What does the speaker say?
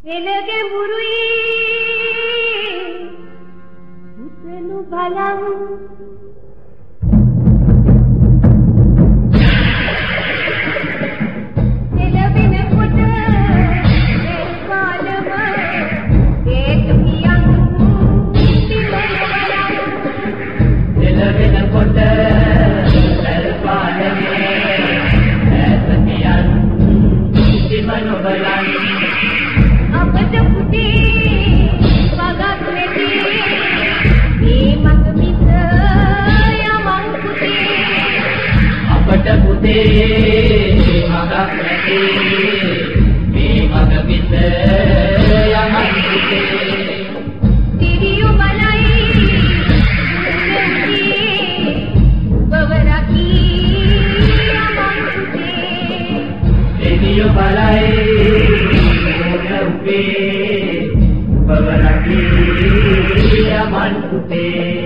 වෙනගේ මුරුයි උතනු බලන් එළවෙනකොට ඒ කාලම ඒක පියන් එළවෙනකොට ඒ කාලමේ ඒක පියන් ඉතිමනු බලන් අපට පුතේ වගක් නැති මේ මග මිස යමන් පුතේ අපට පුතේ මගක් නැති මේ මග මිස යමන් පුතේ දිවියු බලයි බවරකි යමන් පුතේ දිවියු බලයි Babaraki, Yaman Pute.